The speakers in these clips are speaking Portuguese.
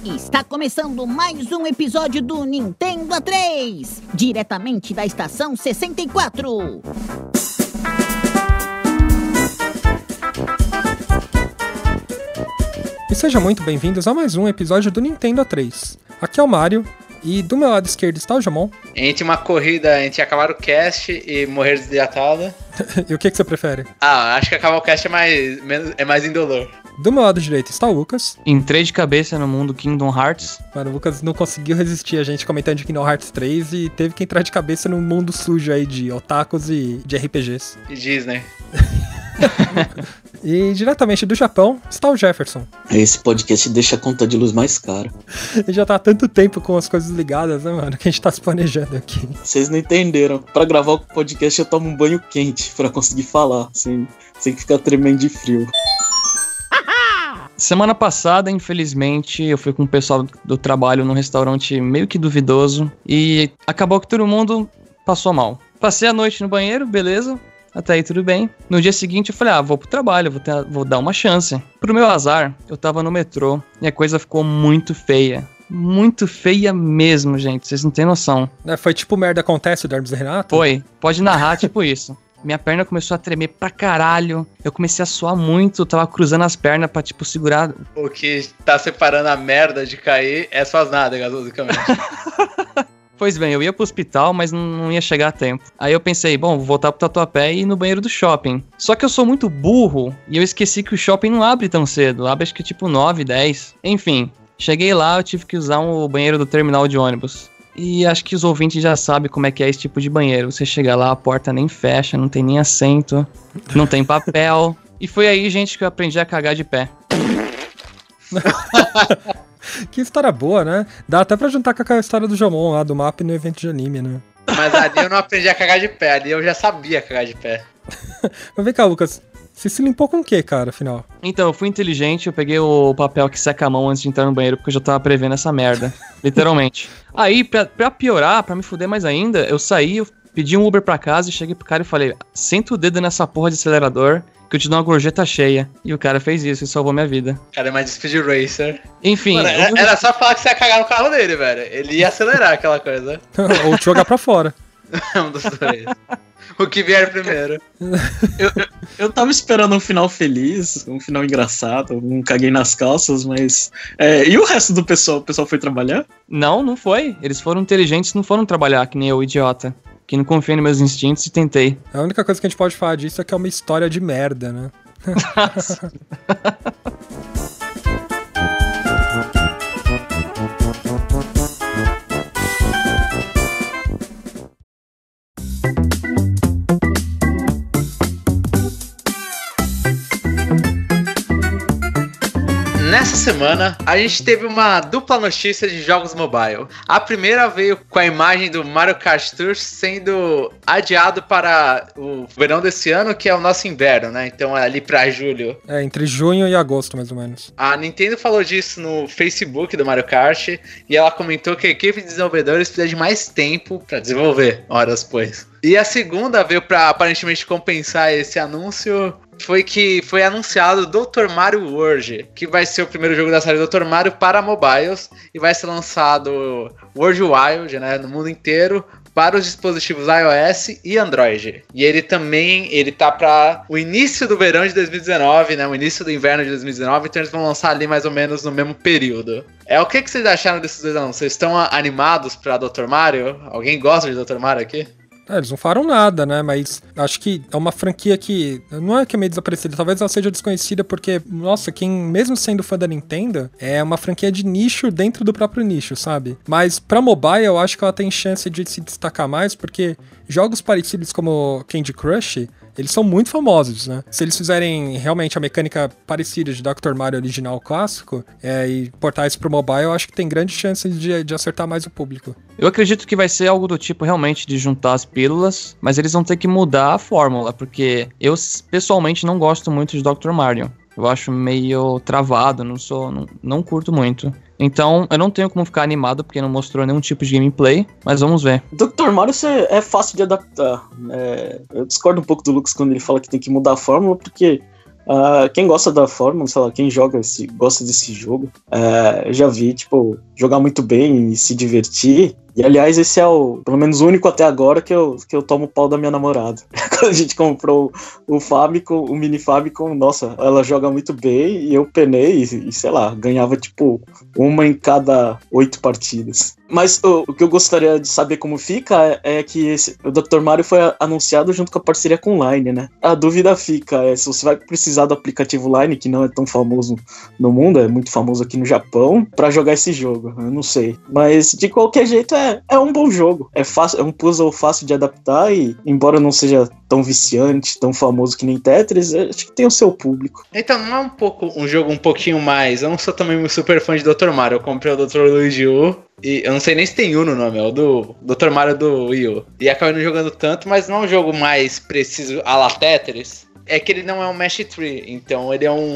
Está começando mais um episódio do Nintendo A3, diretamente da estação 64. E sejam muito bem-vindos a mais um episódio do Nintendo A3. Aqui é o Mário, e do meu lado esquerdo está o Jamon. Entre uma corrida, entre acabar o cast e morrer desidratado. E o que você prefere? Acho que acabar o cast é mais indolor. Do meu lado direito está o Lucas. Entrei de cabeça no mundo Kingdom Hearts. Mano, o Lucas não conseguiu resistir a gente comentando de Kingdom Hearts 3 e teve que entrar de cabeça no mundo sujo aí de otakus e de RPGs. E Disney. E diretamente do Japão está o Jefferson. Esse podcast deixa a conta de luz mais cara. Ele já tá há tanto tempo com as coisas ligadas, né, mano, que a gente tá se planejando aqui. Vocês não entenderam. Pra gravar o podcast eu tomo um banho quente pra conseguir falar, sem ficar tremendo de frio. Semana passada, infelizmente, eu fui com o pessoal do trabalho num restaurante meio que duvidoso e acabou que todo mundo passou mal. Passei a noite no banheiro, beleza, até aí tudo bem. No dia seguinte eu falei, vou pro trabalho, vou dar uma chance. Pro meu azar, eu tava no metrô e a coisa ficou muito feia. Muito feia mesmo, gente, vocês não têm noção. Foi tipo Merda Acontece, do Hermes e Renato? Foi, pode narrar tipo isso. Minha perna começou a tremer pra caralho. Eu comecei a suar muito, tava cruzando as pernas pra, segurar. O que tá separando a merda de cair é suas nádegas, basicamente. Pois bem, eu ia pro hospital, mas não ia chegar a tempo. Aí eu pensei, vou voltar pro Tatuapé e ir no banheiro do shopping. Só que eu sou muito burro e eu esqueci que o shopping não abre tão cedo. Abre acho que 9, 10. Enfim, cheguei lá, eu tive que usar o banheiro do terminal de ônibus. E acho que os ouvintes já sabem como é que é esse tipo de banheiro. Você chega lá, a porta nem fecha, não tem nem assento, não tem papel. E foi aí, gente, que eu aprendi a cagar de pé. Que história boa, né? Dá até pra juntar com aquela história do Jomon lá, do mapa no evento de anime, né? Mas ali eu não aprendi a cagar de pé, ali eu já sabia cagar de pé. Mas vem cá, Lucas, você se limpou com o que, cara, afinal? Então, eu fui inteligente, eu peguei o papel que seca a mão antes de entrar no banheiro, porque eu já tava prevendo essa merda. Literalmente. Aí, pra piorar, pra me fuder mais ainda, eu saí, eu pedi um Uber pra casa e cheguei pro cara e falei, senta o dedo nessa porra de acelerador, que eu te dou uma gorjeta cheia. E o cara fez isso e salvou minha vida. O cara é mais de Speed Racer. Enfim. Mano, era só falar que você ia cagar no carro dele, velho. Ele ia acelerar aquela coisa. Ou te jogar pra fora. Um dos dois. O que vier primeiro. Eu tava esperando um final feliz, um final engraçado, não caguei nas calças, mas... e o resto do pessoal? O pessoal foi trabalhar? Não foi. Eles foram inteligentes, não foram trabalhar, que nem eu, idiota. Que não confiei nos meus instintos e tentei. A única coisa que a gente pode falar disso é que é uma história de merda, né? Nessa semana, a gente teve uma dupla notícia de jogos mobile. A primeira veio com a imagem do Mario Kart Tour sendo adiado para o verão desse ano, que é o nosso inverno, né? Então é ali pra julho. Entre junho e agosto, mais ou menos. A Nintendo falou disso no Facebook do Mario Kart e ela comentou que a equipe de desenvolvedores precisa de mais tempo pra desenvolver, horas depois. E a segunda veio pra aparentemente compensar esse anúncio, foi anunciado Dr. Mario World, que vai ser o primeiro jogo da série Dr. Mario para mobiles e vai ser lançado World Wild, né, no mundo inteiro, para os dispositivos iOS e Android. E ele tá para o início do verão de 2019, né, o início do inverno de 2019, então eles vão lançar ali mais ou menos no mesmo período. O que vocês acharam desses dois anúncios? Vocês estão animados para Dr. Mario? Alguém gosta de Dr. Mario aqui? Eles não falaram nada, né, mas acho que é uma franquia que, não é que é meio desaparecida, talvez ela seja desconhecida porque, nossa, quem mesmo sendo fã da Nintendo, é uma franquia de nicho dentro do próprio nicho, sabe? Mas pra mobile eu acho que ela tem chance de se destacar mais porque jogos parecidos como Candy Crush, eles são muito famosos, né? Se eles fizerem realmente a mecânica parecida de Dr. Mario original clássico e portar isso pro mobile, eu acho que tem grandes chances de acertar mais o público. Eu acredito que vai ser algo do tipo realmente de juntar as pílulas, mas eles vão ter que mudar a fórmula, porque eu pessoalmente não gosto muito de Dr. Mario. Eu acho meio travado, não curto muito. Então, eu não tenho como ficar animado, porque não mostrou nenhum tipo de gameplay, mas vamos ver. Dr. Mario é fácil de adaptar. Eu discordo um pouco do Lucas quando ele fala que tem que mudar a fórmula, porque Quem gosta da fórmula, sei lá, quem gosta desse jogo, já vi, tipo, jogar muito bem e se divertir. E, aliás, esse é pelo menos o único até agora que eu tomo o pau da minha namorada. Quando a gente comprou o Famicom, o Mini Famicom, nossa, ela joga muito bem e eu penei e sei lá, ganhava, tipo, uma em cada 8 partidas. Mas o que eu gostaria de saber como fica é que o Dr. Mario foi anunciado junto com a parceria com o Line, né? A dúvida fica se você vai precisar do aplicativo Line, que não é tão famoso no mundo, é muito famoso aqui no Japão, pra jogar esse jogo. Eu não sei. Mas, de qualquer jeito, é um bom jogo. É fácil, é um puzzle fácil de adaptar e, embora não seja tão viciante, tão famoso que nem Tetris, acho que tem o seu público. Então, não é um jogo um pouquinho mais... Eu não sou também um super fã de Dr. Mario. Eu comprei o Dr. Luigi U e eu não sei nem se tem U no nome, é o do Dr. Mario do Wii U. E acabei não jogando tanto, mas não é um jogo mais preciso a la Tetris. É que ele não é um Mesh Tree, então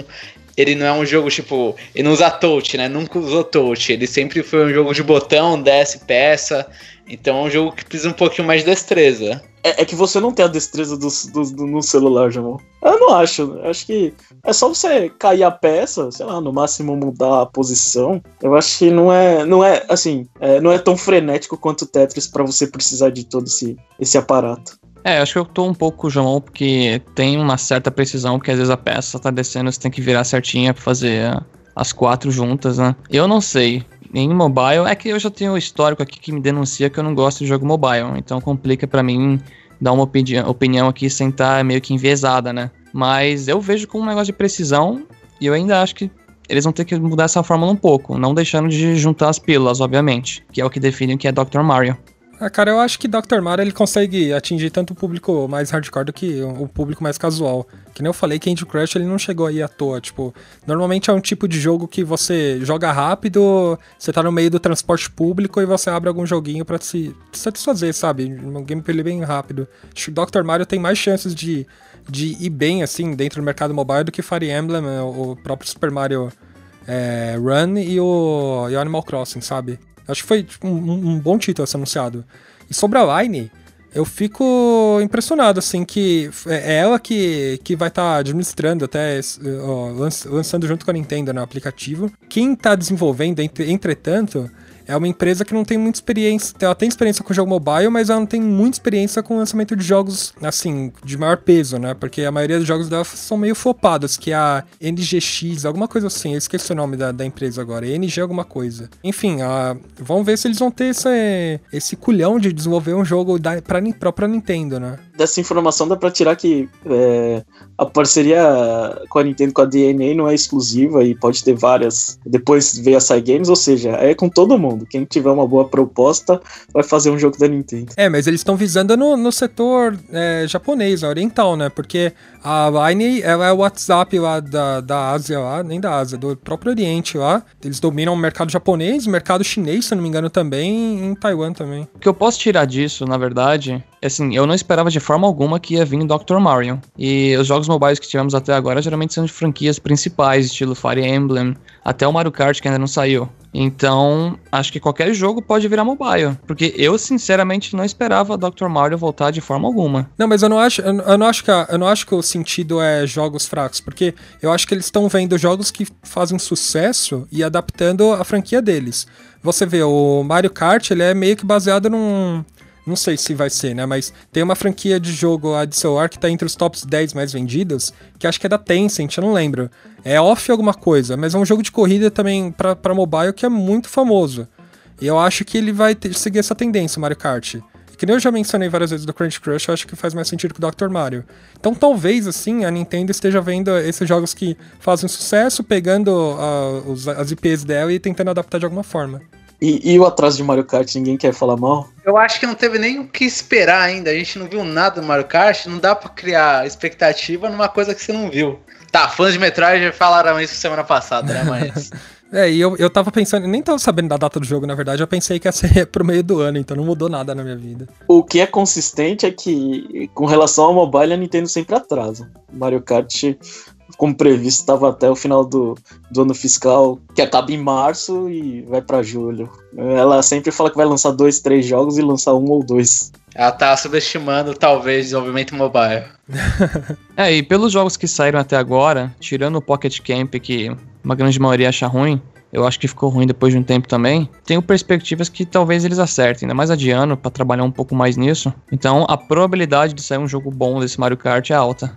ele não é um jogo, tipo... Ele não usa touch, né? Nunca usou touch. Ele sempre foi um jogo de botão, desce, peça. Então é um jogo que precisa um pouquinho mais de destreza. É que você não tem a destreza no celular, Jamon. Eu não acho. Eu acho que é só você cair a peça, sei lá, no máximo mudar a posição. Eu acho que não é assim, não é tão frenético quanto o Tetris pra você precisar de todo esse aparato. Acho que eu tô um pouco com o João, porque tem uma certa precisão, porque às vezes a peça tá descendo, você tem que virar certinha pra fazer as 4 juntas, né? Eu não sei. Em mobile, é que eu já tenho um histórico aqui que me denuncia que eu não gosto de jogo mobile, então complica pra mim dar uma opinião aqui sem estar meio que enviesada, né? Mas eu vejo como um negócio de precisão e eu ainda acho que eles vão ter que mudar essa fórmula um pouco, não deixando de juntar as pílulas, obviamente, que é o que define o que é Dr. Mario. Cara, eu acho que Dr. Mario ele consegue atingir tanto o público mais hardcore do que o público mais casual. Que nem eu falei, Candy Crush ele não chegou aí à toa. Tipo, normalmente é um tipo de jogo que você joga rápido, você tá no meio do transporte público e você abre algum joguinho pra se satisfazer, sabe? Um gameplay bem rápido. Acho que Dr. Mario tem mais chances de ir bem, assim, dentro do mercado mobile do que Fire Emblem, o próprio Super Mario Run e o Animal Crossing, sabe? Acho que foi um bom título esse anunciado. E sobre a Line, eu fico impressionado, assim, que é ela que vai estar administrando até, lançando junto com a Nintendo no aplicativo. Quem está desenvolvendo, entretanto, é uma empresa que não tem muita experiência. Ela tem experiência com jogo mobile, mas ela não tem muita experiência com o lançamento de jogos, assim, de maior peso, né? Porque a maioria dos jogos dela são meio flopados, que é a NGX, alguma coisa assim. Eu esqueci o nome da empresa agora. NG alguma coisa. Enfim, vamos ver se eles vão ter esse culhão de desenvolver um jogo pra própria Nintendo, né? Dessa informação dá pra tirar que a parceria com a Nintendo, com a DNA, não é exclusiva e pode ter várias. Depois veio a Cygames, ou seja, é com todo mundo. Quem tiver uma boa proposta vai fazer um jogo da Nintendo. Mas eles estão visando no setor japonês, oriental, né? Porque a Line ela é o WhatsApp lá da Ásia, lá, nem da Ásia, do próprio Oriente lá. Eles dominam o mercado japonês, o mercado chinês, se não me engano, também, e em Taiwan também. O que eu posso tirar disso, na verdade, é assim, eu não esperava de forma alguma que ia vir Dr. Mario. E os jogos mobiles que tivemos até agora geralmente são de franquias principais, estilo Fire Emblem, até o Mario Kart que ainda não saiu. Então, acho que qualquer jogo pode virar mobile. Porque eu, sinceramente, não esperava Dr. Mario voltar de forma alguma. Não, mas eu não acho que o sentido é jogos fracos. Porque eu acho que eles estão vendo jogos que fazem sucesso e adaptando a franquia deles. Você vê, o Mario Kart, ele é meio que baseado num... Não sei se vai ser, né? Mas tem uma franquia de jogo lá de celular que tá entre os tops 10 mais vendidos, que acho que é da Tencent, eu não lembro. É Off alguma coisa, mas é um jogo de corrida também pra mobile que é muito famoso. E eu acho que ele vai seguir essa tendência, o Mario Kart. Que nem eu já mencionei várias vezes do Candy Crush, eu acho que faz mais sentido que o Dr. Mario. Então talvez, assim, a Nintendo esteja vendo esses jogos que fazem sucesso, pegando as IPs dela e tentando adaptar de alguma forma. E o atraso de Mario Kart, ninguém quer falar mal? Eu acho que não teve nem o que esperar ainda. A gente não viu nada do Mario Kart. Não dá pra criar expectativa numa coisa que você não viu. Tá, fãs de Metroid falaram isso semana passada, né? Mas... E eu tava pensando, nem tava sabendo da data do jogo, na verdade. Eu pensei que ia ser pro meio do ano, então não mudou nada na minha vida. O que é consistente é que, com relação ao mobile, a Nintendo sempre atrasa. Mario Kart como previsto, estava até o final do ano fiscal, que acaba em março e vai pra julho. Ela sempre fala que vai lançar 2, 3 jogos e lançar 1 ou 2. Ela tá subestimando, talvez, desenvolvimento mobile. E pelos jogos que saíram até agora, tirando o Pocket Camp, que uma grande maioria acha ruim, eu acho que ficou ruim depois de um tempo também, tenho perspectivas que talvez eles acertem, ainda mais adiando pra trabalhar um pouco mais nisso. Então a probabilidade de sair um jogo bom desse Mario Kart é alta.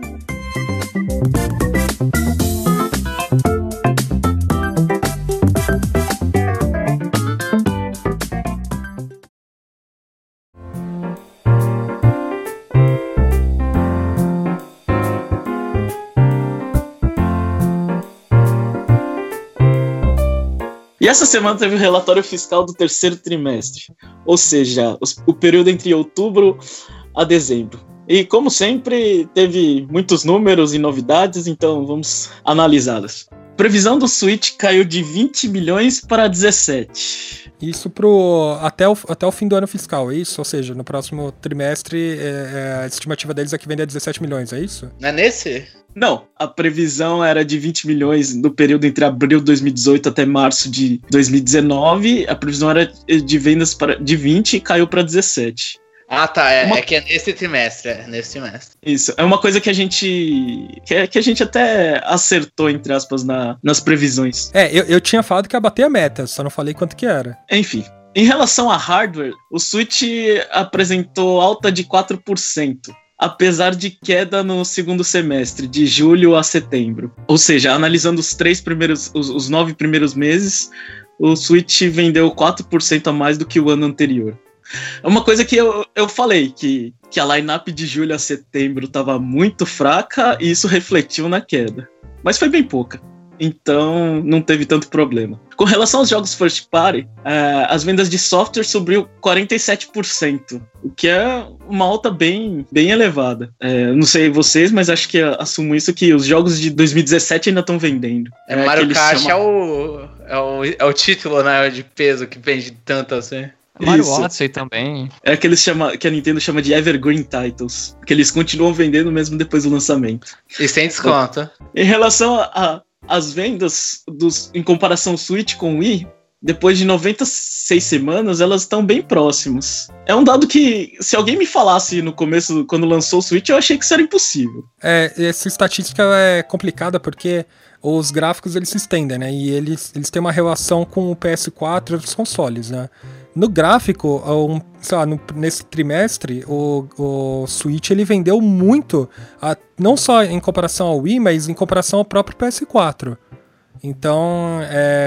E essa semana teve o relatório fiscal do terceiro trimestre, ou seja, o período entre outubro a dezembro. E como sempre, teve muitos números e novidades, então vamos analisá-las. Previsão do Switch caiu de 20 milhões para 17. Isso até o fim do ano fiscal, é isso? Ou seja, no próximo trimestre, a estimativa deles é que vender 17 milhões, é isso? Não é nesse? Não, a previsão era de 20 milhões no período entre abril de 2018 até março de 2019. A previsão era de vendas de 20 e caiu para 17. Ah, tá. É que é nesse trimestre. Isso. É uma coisa que a gente até acertou, entre aspas, nas previsões. Eu tinha falado que ia bater a meta, só não falei quanto que era. Enfim. Em relação a hardware, o Switch apresentou alta de 4%. Apesar de queda no segundo semestre, de julho a setembro. Ou seja, analisando os 9 primeiros meses, o Switch vendeu 4% a mais do que o ano anterior. É uma coisa que eu falei, que a line-up de julho a setembro estava muito fraca e isso refletiu na queda. Mas foi bem pouca. Então não teve tanto problema. Com relação aos jogos first party, as vendas de software subiu 47%, o que é uma alta bem elevada. Não sei vocês, mas acho que assumo isso, que os jogos de 2017 ainda estão vendendo. Mario Kart é o título, né, de peso que vende tanto assim. Mario Odyssey também. É que a Nintendo chama de Evergreen Titles, que eles continuam vendendo mesmo depois do lançamento. E sem desconto. Em relação as vendas em comparação ao Switch com o Wii, depois de 96 semanas, elas estão bem próximas. É um dado que, se alguém me falasse no começo, quando lançou o Switch, eu achei que isso era impossível. Essa estatística é complicada porque os gráficos eles se estendem, né? E eles têm uma relação com o PS4 e os consoles, né? No gráfico, nesse trimestre, o Switch ele vendeu muito, não só em comparação ao Wii, mas em comparação ao próprio PS4. Então,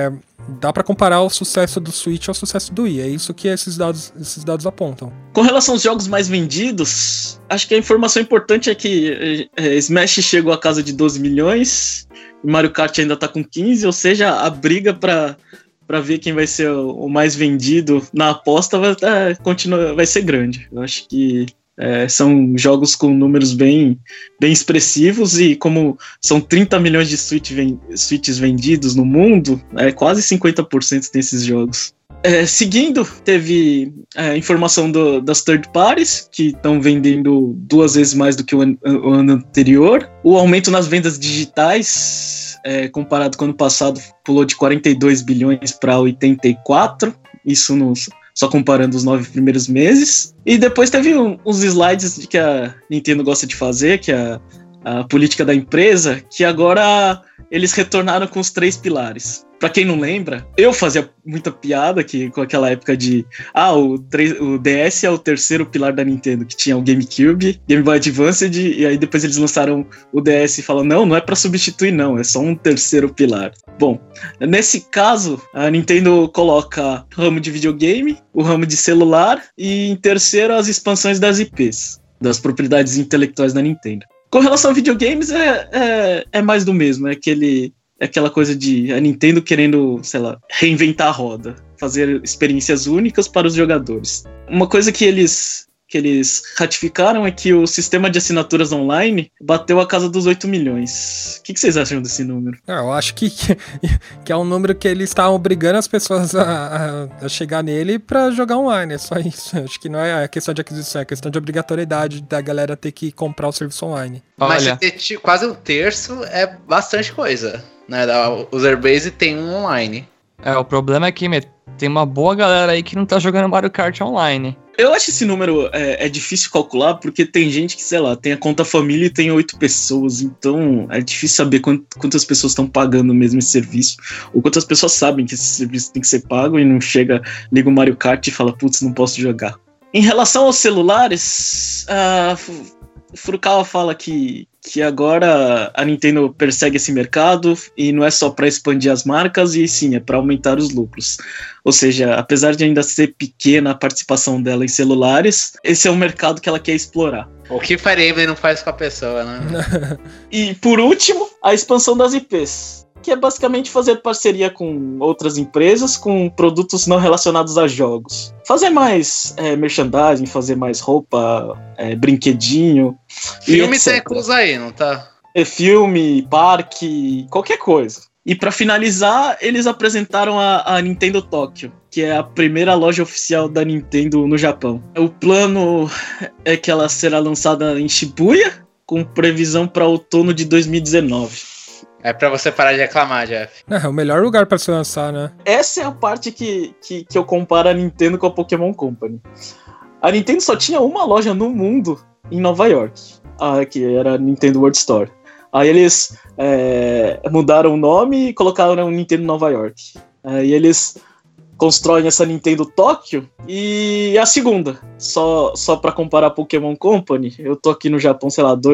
dá para comparar o sucesso do Switch ao sucesso do Wii. É isso que esses dados apontam. Com relação aos jogos mais vendidos, acho que a informação importante é que Smash chegou à casa de 12 milhões, e Mario Kart ainda tá com 15, ou seja, a briga para ver quem vai ser o mais vendido na aposta vai ser grande. Eu acho que são jogos com números bem expressivos, e como são 30 milhões de Switches vendidos no mundo, quase 50% desses jogos. Seguindo, teve informação das third parties, que estão vendendo 2 vezes mais do que o ano anterior. O aumento nas vendas digitais, comparado com o ano passado, pulou de 42 bilhões para 84, isso só comparando os 9 primeiros meses. E depois teve uns slides que a Nintendo gosta de fazer, que é a política da empresa, que agora eles retornaram com os 3 pilares. Pra quem não lembra, eu fazia muita piada com aquela época de o DS é o terceiro pilar da Nintendo, que tinha o GameCube, Game Boy Advance, e aí depois eles lançaram o DS e falaram, não é pra substituir não, é só um terceiro pilar. Bom, nesse caso, a Nintendo coloca o ramo de videogame, o ramo de celular, e em terceiro as expansões das IPs, das propriedades intelectuais da Nintendo. Com relação a videogames, é mais do mesmo, aquela coisa de a Nintendo querendo, sei lá, reinventar a roda, fazer experiências únicas para os jogadores. Uma coisa que eles que eles ratificaram é que o sistema de assinaturas online bateu a casa dos 8 milhões. O que vocês acham desse número? Eu acho que é um número que eles estavam obrigando as pessoas a chegar nele pra jogar online, é só isso. Acho que não é a questão de aquisição, é a questão de obrigatoriedade da galera ter que comprar o serviço online. Mas Olha, ter quase um terço é bastante coisa, né? O Userbase tem um online. o problema é que tem uma boa galera aí que não tá jogando Mario Kart online. Eu acho esse número é difícil calcular, porque tem gente que, sei lá, tem a conta família e tem 8 pessoas, então é difícil saber quantas pessoas estão pagando mesmo esse serviço, ou quantas pessoas sabem que esse serviço tem que ser pago e não chega, liga o Mario Kart e fala, putz, não posso jogar. Em relação aos celulares, o Furukawa fala que agora a Nintendo persegue esse mercado e não é só para expandir as marcas, e sim, é para aumentar os lucros. Ou seja, apesar de ainda ser pequena a participação dela em celulares, esse é um mercado que ela quer explorar. O que Fire Emblem não faz com a pessoa, né? E, por último, a expansão das IPs, que é basicamente fazer parceria com outras empresas com produtos não relacionados a jogos. Fazer mais merchandising, fazer mais roupa, brinquedinho. Filme tem incluso aí, não tá? Filme, parque, qualquer coisa. E para finalizar, eles apresentaram a Nintendo Tokyo, que é a primeira loja oficial da Nintendo no Japão. O plano é que ela será lançada em Shibuya, com previsão para outono de 2019. É pra você parar de reclamar, Jeff. É o melhor lugar pra se lançar, né? Essa é a parte que eu comparo a Nintendo com a Pokémon Company. A Nintendo só tinha uma loja no mundo em Nova York, que era a Nintendo World Store. Aí eles mudaram o nome e colocaram Nintendo Nova York. Aí eles constroem essa Nintendo Tóquio e a segunda. Só pra comparar a Pokémon Company, eu tô aqui no Japão,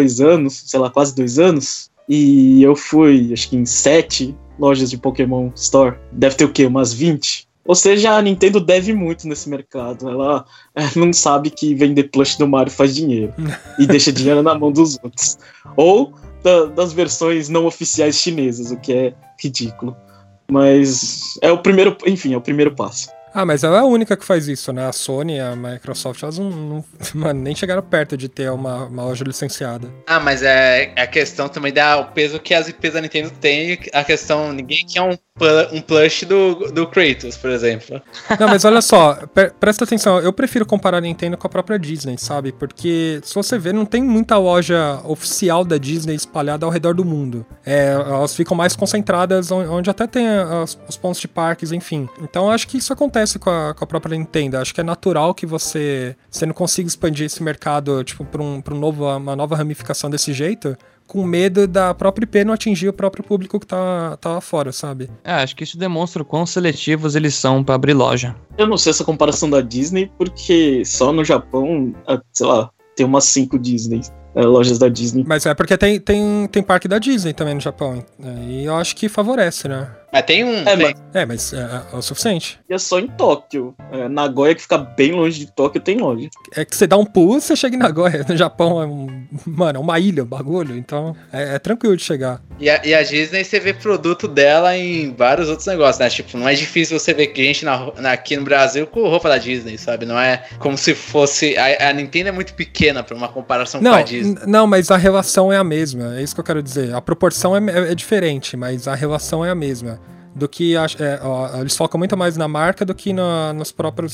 quase 2 anos. E eu fui, acho que em 7 lojas de Pokémon Store. Deve ter o quê? Umas 20? Ou seja, a Nintendo deve muito nesse mercado. Ela não sabe que vender plush do Mario faz dinheiro. E deixa dinheiro na mão dos outros. Ou das versões não oficiais chinesas, o que é ridículo. Mas é o primeiro passo. Mas ela é a única que faz isso, né? A Sony e a Microsoft, elas mano, nem chegaram perto de ter uma loja licenciada. Mas é a questão também o peso que as IPs da Nintendo têm. A questão, ninguém quer um plush do Kratos, por exemplo. Não, mas olha só, presta atenção, eu prefiro comparar a Nintendo com a própria Disney, sabe? Porque, se você ver, não tem muita loja oficial da Disney espalhada ao redor do mundo. Elas ficam mais concentradas onde até tem os pontos de parques, enfim. Então, eu acho que isso acontece com a própria Nintendo. Acho que é natural que você não consiga expandir esse mercado, tipo, pra uma nova ramificação desse jeito, com medo da própria IP não atingir o próprio público que tá lá fora, sabe? Acho que isso demonstra o quão seletivos eles são pra abrir loja. Eu não sei essa comparação da Disney, porque só no Japão, sei lá, tem umas 5 Disney. Lojas da Disney. Mas é porque tem parque da Disney também no Japão. E eu acho que favorece, né? Mas tem um. Mas é o suficiente. E é só em Tóquio. Nagoya, que fica bem longe de Tóquio, tem loja. É que você dá um pulo, você chega em Nagoya. No Japão é uma ilha, um bagulho. Então é tranquilo de chegar. E a Disney, você vê produto dela em vários outros negócios, né? Tipo, não é difícil você ver gente aqui no Brasil com roupa da Disney, sabe? Não é como se fosse... A Nintendo é muito pequena pra uma comparação com a Disney. Não, mas a relação é a mesma. É isso que eu quero dizer. A proporção é diferente, mas a relação é a mesma. Do que eles focam muito mais na marca do que no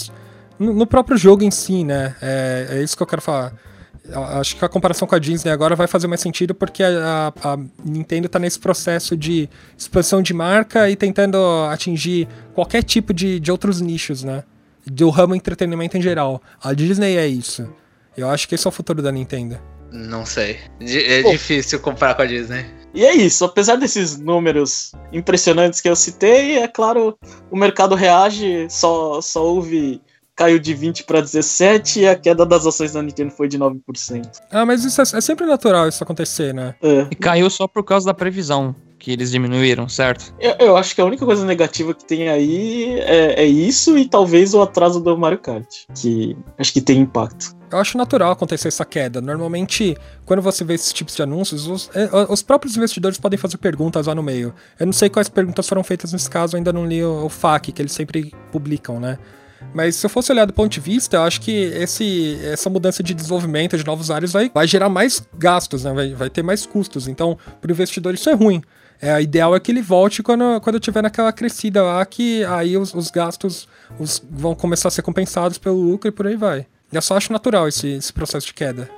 próprio jogo em si, né? É isso que eu quero falar. Acho que a comparação com a Disney agora vai fazer mais sentido porque a Nintendo tá nesse processo de expansão de marca e tentando atingir qualquer tipo de outros nichos, né? Do ramo entretenimento em geral. A Disney é isso. Eu acho que esse é o futuro da Nintendo. Não sei. É difícil comparar com a Disney. E é isso, apesar desses números impressionantes que eu citei, é claro, o mercado reage, só houve... Caiu de 20 para 17 e a queda das ações da Nintendo foi de 9%. Mas isso é sempre natural isso acontecer, né? E caiu só por causa da previsão, que eles diminuíram, certo? Eu acho que a única coisa negativa que tem aí é isso e talvez o atraso do Mario Kart, que acho que tem impacto. Eu acho natural acontecer essa queda. Normalmente, quando você vê esses tipos de anúncios, os próprios investidores podem fazer perguntas lá no meio. Eu não sei quais perguntas foram feitas nesse caso, ainda não li o FAQ, que eles sempre publicam, né? Mas se eu fosse olhar do ponto de vista, eu acho que essa mudança de desenvolvimento de novos áreas vai gerar mais gastos, né? Vai ter mais custos. Então, para o investidor isso é ruim. O ideal é que ele volte quando tiver naquela crescida lá, que aí os gastos vão começar a ser compensados pelo lucro e por aí vai. Eu só acho natural esse processo de queda.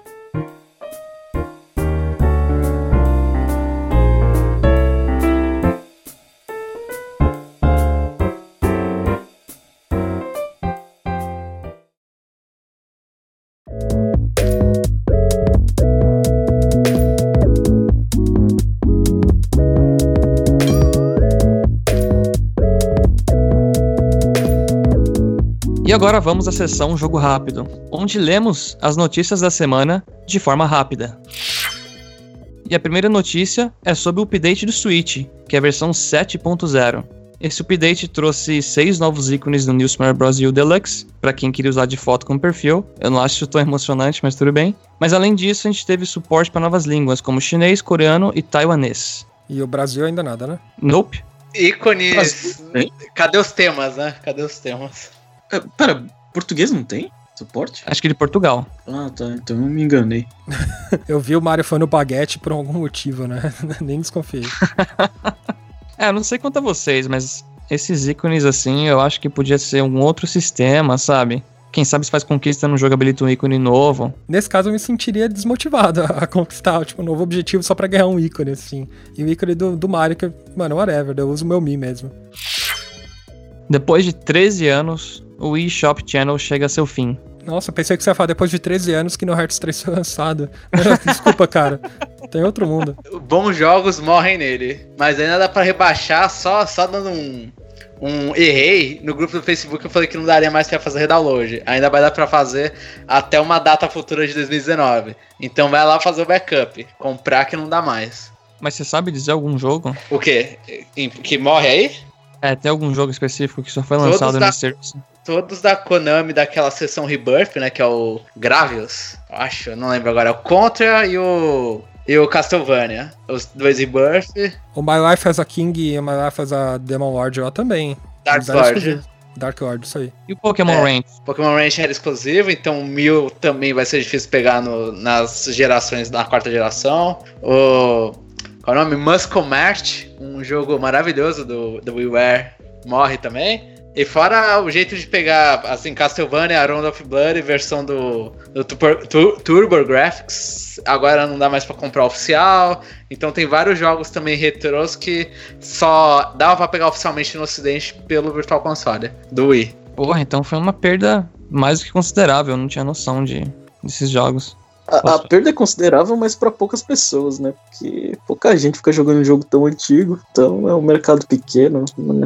E agora vamos à sessão Jogo Rápido, onde lemos as notícias da semana de forma rápida. E a primeira notícia é sobre o update do Switch, que é a versão 7.0. Esse update trouxe 6 novos ícones do New Super Bros. U Deluxe, para quem queria usar de foto com perfil. Eu não acho isso tão emocionante, mas tudo bem. Mas além disso, a gente teve suporte para novas línguas, como chinês, coreano e taiwanês. E o Brasil ainda nada, né? Nope. Ícones... Cadê os temas, né? Cadê os temas? Pera, português não tem suporte? Acho que de Portugal. Ah, tá. Então eu me enganei. Eu vi o Mario foi no baguete por algum motivo, né? Nem desconfiei. Eu não sei quanto a vocês, mas esses ícones assim, eu acho que podia ser um outro sistema, sabe? Quem sabe se faz conquista no jogo habilita um ícone novo. Nesse caso eu me sentiria desmotivado a conquistar, tipo, um novo objetivo só pra ganhar um ícone, assim. E o ícone do Mario, que, mano, whatever, eu uso o meu Mi mesmo. Depois de 13 anos, o Wii Shop Channel chega a seu fim. Nossa, eu pensei que você ia falar depois de 13 anos que no Hearts 3 foi lançado. Desculpa, cara. Tem outro mundo. Bons jogos morrem nele. Mas ainda dá pra rebaixar só dando um errei no grupo do Facebook. Eu falei que não daria mais pra fazer download. Ainda vai dar pra fazer até uma data futura de 2019. Então vai lá fazer o backup. Comprar que não dá mais. Mas você sabe dizer algum jogo? O quê? Que morre aí? Tem algum jogo específico que só foi lançado nesse serviço? Todos da Konami, daquela sessão Rebirth, né? Que é o Gravios, acho, não lembro agora. O Contra e o Castlevania. Os dois Rebirth. O My Life as a King e o My Life as a Demon Lord lá também. Dark Lord. Dark Lord, isso aí. E o Pokémon Ranch? Pokémon Ranch era exclusivo, então o 1000 também vai ser difícil pegar nas gerações, na quarta geração. Qual é o nome? Muscle Match, um jogo maravilhoso do WiiWare, morre também. E fora o jeito de pegar, assim, Castlevania, Round of Blood, versão do TurboGrafx, agora não dá mais pra comprar oficial. Então tem vários jogos também retrôs que só dava pra pegar oficialmente no ocidente pelo Virtual Console do Wii. Porra, então foi uma perda mais do que considerável, eu não tinha noção desses jogos. A perda é considerável, mas pra poucas pessoas, né? Porque pouca gente fica jogando um jogo tão antigo, então é um mercado pequeno, né?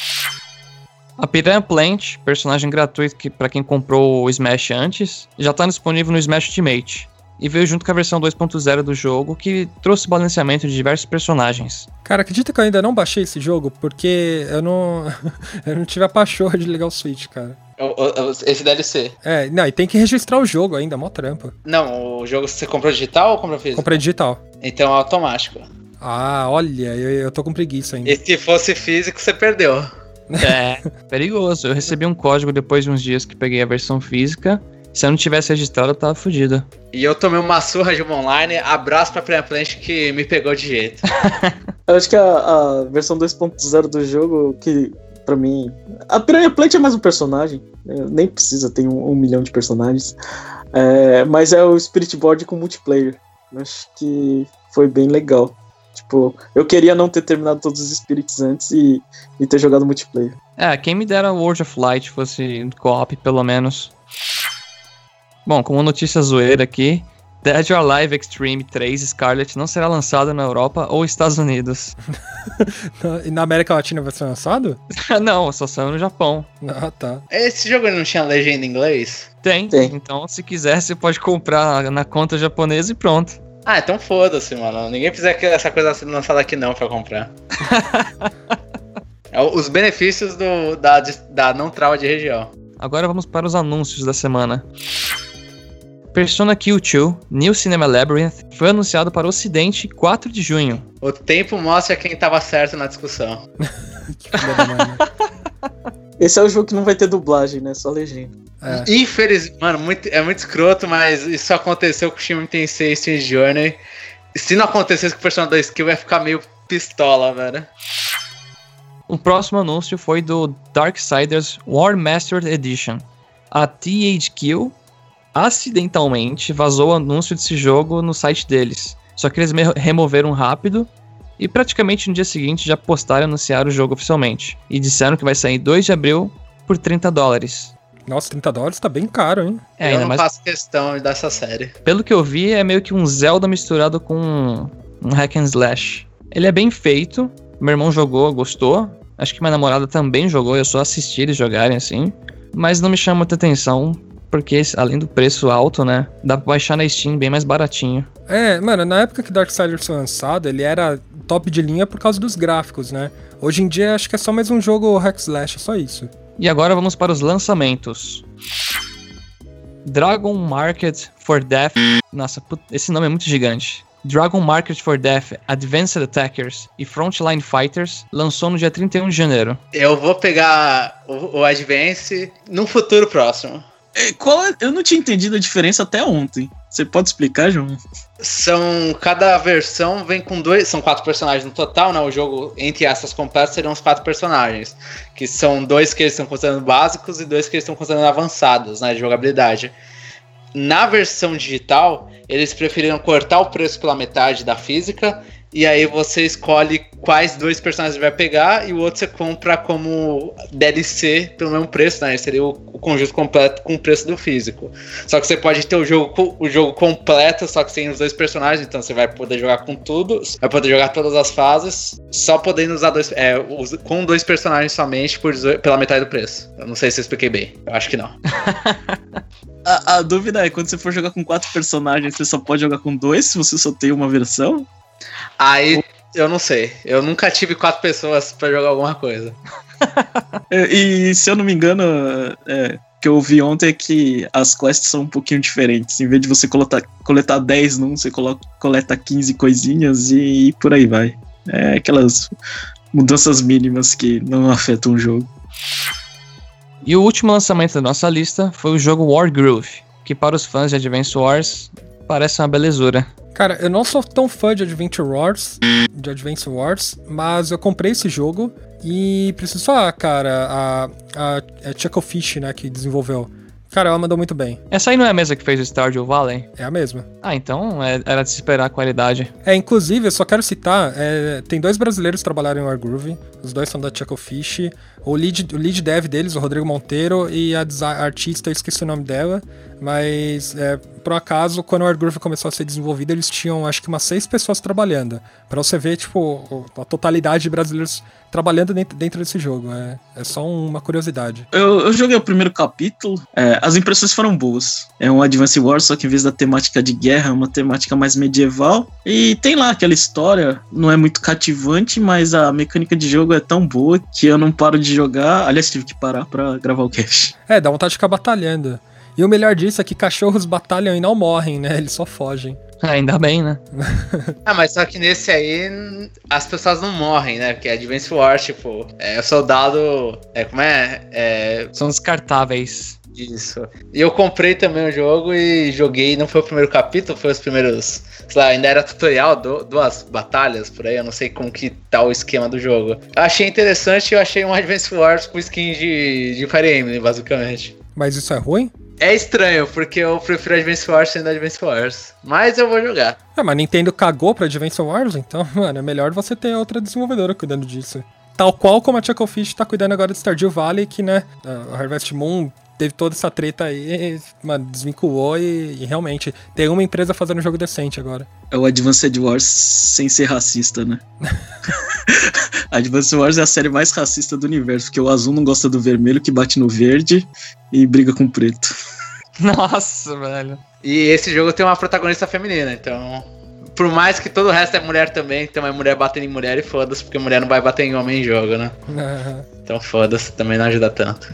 A Piranha Plant, personagem gratuito que pra quem comprou o Smash antes, já tá disponível no Smash Ultimate. E veio junto com a versão 2.0 do jogo, que trouxe balanceamento de diversos personagens. Cara, acredita que eu ainda não baixei esse jogo? Porque eu não tive a pachorra de ligar o Switch, cara. Esse DLC. Não, e tem que registrar o jogo ainda, mó trampa. Não, o jogo você comprou digital ou comprou físico? Comprei digital. Então é automático. Ah, olha, eu tô com preguiça ainda. E se fosse físico, você perdeu. Perigoso. Eu recebi um código depois de uns dias que peguei a versão física. Se eu não tivesse registrado, eu tava fudido. E eu tomei uma surra de uma online. Abraço pra Piranha Plant que me pegou de jeito. Eu acho que a versão 2.0 do jogo, que pra mim... A Piranha Plant é mais um personagem. Nem precisa ter um milhão de personagens. Mas é o Spirit Board com multiplayer. Eu acho que foi bem legal. Tipo, eu queria não ter terminado todos os Spirits antes e ter jogado multiplayer. Quem me dera o World of Light fosse co-op, pelo menos. Bom, como notícia zoeira aqui, Dead or Alive Extreme 3 Scarlet não será lançado na Europa ou Estados Unidos. E na América Latina vai ser lançado? Não, só saiu no Japão. Ah, tá. Esse jogo não tinha legenda em inglês? Tem. Então, se quiser, você pode comprar na conta japonesa e pronto. Então foda-se, mano. Ninguém precisa que essa coisa sendo lançada aqui não pra comprar. Os benefícios da não trava de região. Agora vamos para os anúncios da semana. Persona Q2 New Cinema Labyrinth foi anunciado para o Ocidente 4 de junho. O tempo mostra quem tava certo na discussão. Que filha da mãe. Esse é o jogo que não vai ter dublagem, né? Só legenda. Infelizmente, mano, é muito escroto, mas isso aconteceu com o Shin Tensei Shin Journey. Se não acontecesse com o Persona 2 Skill, ia ficar meio pistola, velho. O próximo anúncio foi do Darksiders War Mastered Edition. A THQ acidentalmente vazou o anúncio desse jogo no site deles. Só que eles removeram rápido e praticamente no dia seguinte já postaram e anunciaram o jogo oficialmente. E disseram que vai sair em 2 de abril por $30. Nossa, $30 tá bem caro, hein? Eu não faço questão dessa série. Pelo que eu vi, é meio que um Zelda misturado com um hack and slash. Ele é bem feito, meu irmão jogou, gostou. Acho que minha namorada também jogou, eu só assisti eles jogarem assim. Mas não me chama muita atenção, porque além do preço alto, né, dá pra baixar na Steam bem mais baratinho. Mano, na época que Darksiders foi lançado, ele era top de linha por causa dos gráficos, né? Hoje em dia, acho que é só mais um jogo hack slash, só isso. E agora vamos para os lançamentos. Dragon Market for Death. Nossa, esse nome é muito gigante. Dragon Market for Death, Advanced Attackers e Frontline Fighters lançou no dia 31 de janeiro. Eu vou pegar o Advance num futuro próximo. Eu não tinha entendido a diferença até ontem. Você pode explicar, João? Cada versão vem com são 4 personagens no total, né? O jogo, entre essas completas, seriam os 4 personagens. Que são 2 que eles estão considerando básicos e 2 que eles estão considerando avançados, né? De jogabilidade. Na versão digital, eles preferiram cortar o preço pela metade da física. E aí você escolhe quais 2 personagens vai pegar e o outro você compra como DLC pelo mesmo preço, né? Seria o conjunto completo com o preço do físico. Só que você pode ter o jogo completo, só que sem os 2 personagens, então você vai poder jogar com tudo, vai poder jogar todas as fases, só podendo usar com 2 personagens somente pela metade do preço. Eu não sei se eu expliquei bem, eu acho que não. A dúvida é, quando você for jogar com 4 personagens, você só pode jogar com 2 se você só tem uma versão? Aí, eu não sei. Eu nunca tive 4 pessoas pra jogar alguma coisa. E se eu não me engano, o que eu ouvi ontem é que as quests são um pouquinho diferentes. Em vez de você coletar 10 num, você coleta 15 coisinhas e por aí vai. É aquelas mudanças mínimas que não afetam o jogo. E o último lançamento da nossa lista foi o jogo Wargroove, que para os fãs de Advance Wars parece uma belezura. Cara, eu não sou tão fã de Advance Wars, mas eu comprei esse jogo e preciso falar, cara, a Chucklefish, né, que desenvolveu. Cara, ela mandou muito bem. Essa aí não é a mesma que fez o Stardew Valley? É a mesma. Ah, então era de se esperar a qualidade. Inclusive, eu só quero citar, tem 2 brasileiros que trabalharam em Wargroove, os 2 são da Chucklefish, o lead dev deles, o Rodrigo Monteiro, e a artista, eu esqueci o nome dela, mas por um acaso, quando o Wargroove começou a ser desenvolvido, eles tinham acho que umas 6 pessoas trabalhando, pra você ver, tipo, a totalidade de brasileiros trabalhando dentro desse jogo, é só uma curiosidade. Eu joguei o primeiro capítulo, as impressões foram boas. É um Advance Wars, só que em vez da temática de guerra, é uma temática mais medieval, e tem lá aquela história, não é muito cativante, mas a mecânica de jogo é tão boa que eu não paro de jogar. Aliás, tive que parar pra gravar o cast. Dá vontade de ficar batalhando. E o melhor disso é que cachorros batalham e não morrem, né? Eles só fogem. Ainda bem, né? Mas só que nesse aí as pessoas não morrem, né? Porque Advance Wars, tipo, soldado. Como é? São descartáveis. Isso. E eu comprei também o jogo e joguei, não foi o primeiro capítulo, foi os primeiros, sei lá, ainda era tutorial, 2 batalhas por aí, eu não sei como que tá o esquema do jogo. Eu achei interessante, eu achei um Advance Wars com skin de Fire Emblem, basicamente. Mas isso é ruim? É estranho, porque eu prefiro Advance Wars sendo Advance Wars. Mas eu vou jogar. Mas Nintendo cagou pra Advance Wars, então, mano, é melhor você ter outra desenvolvedora cuidando disso. Tal qual como a Chucklefish tá cuidando agora de Stardew Valley, que, né, a Harvest Moon teve toda essa treta aí, mano, desvinculou e realmente tem uma empresa fazendo um jogo decente agora. É o Advanced Wars sem ser racista, né? Advanced Wars é a série mais racista do universo, porque o azul não gosta do vermelho, que bate no verde e briga com o preto. Nossa, velho. E esse jogo tem uma protagonista feminina, então... Por mais que todo o resto é mulher também, então é mulher batendo em mulher e foda-se, porque mulher não vai bater em homem em jogo, né? Então foda-se, também não ajuda tanto.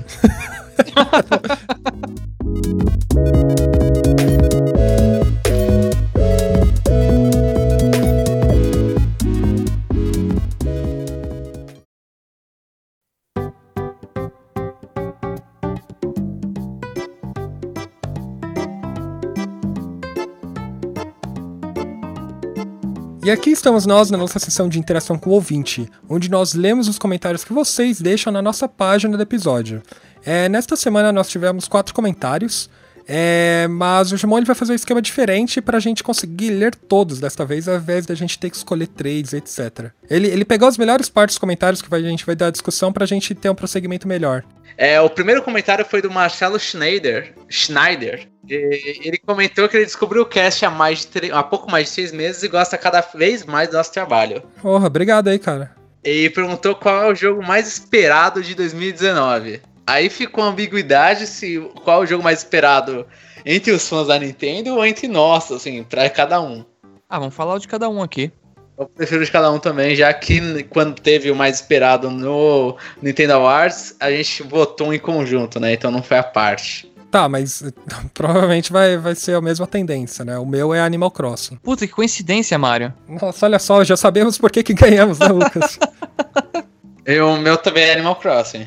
E aqui estamos nós na nossa sessão de interação com o ouvinte, onde nós lemos os comentários que vocês deixam na nossa página do episódio. Nesta semana nós tivemos 4 comentários, mas o Jumon ele vai fazer um esquema diferente pra gente conseguir ler todos desta vez, ao invés da gente ter que escolher 3, etc. Ele pegou as melhores partes dos comentários que a gente vai dar a discussão pra gente ter um prosseguimento melhor. O primeiro comentário foi do Marcelo Schneider. Ele comentou que ele descobriu o cast há pouco mais de 6 meses e gosta cada vez mais do nosso trabalho. Porra, obrigado aí, cara. E perguntou qual é o jogo mais esperado de 2019. Aí ficou a ambiguidade qual é o jogo mais esperado entre os fãs da Nintendo ou entre nós, assim, pra cada um. Vamos falar o de cada um aqui. Eu prefiro de cada um também, já que quando teve o mais esperado no Nintendo Awards, a gente votou em conjunto, né? Então não foi a parte. Tá, mas provavelmente vai ser a mesma tendência, né? O meu é Animal Crossing. Puta, que coincidência, Mario. Nossa, olha só, já sabemos por que ganhamos, né, Lucas? O meu também é Animal Crossing.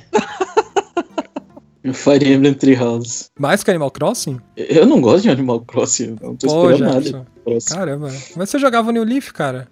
Fire Emblem Three Houses. Mais que Animal Crossing? Eu não gosto de Animal Crossing, não tô esperando nada. Caramba, mas você jogava New Leaf, cara?